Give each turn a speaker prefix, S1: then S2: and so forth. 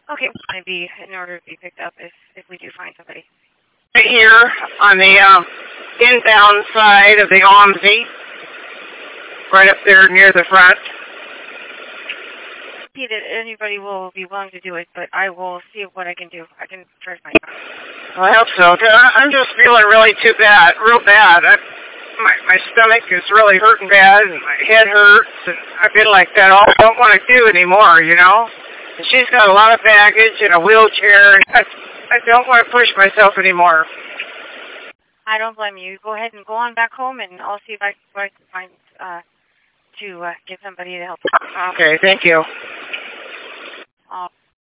S1: Okay, maybe in order to be picked up if we do find somebody.
S2: Right here on the inbound side of the OMSI, right up there near the front.
S1: See that anybody will be willing to do it, but I will see what I can do. I can try to find out.
S2: I hope so. I'm just feeling really real bad. My stomach is really hurting bad, and my head hurts, and I feel like that all I don't want to do anymore, you know? And she's got a lot of baggage and a wheelchair, and I don't want to push myself anymore.
S1: I don't blame you. Go ahead and go on back home, and I'll see if I can find to get somebody to help.
S2: Okay, thank you.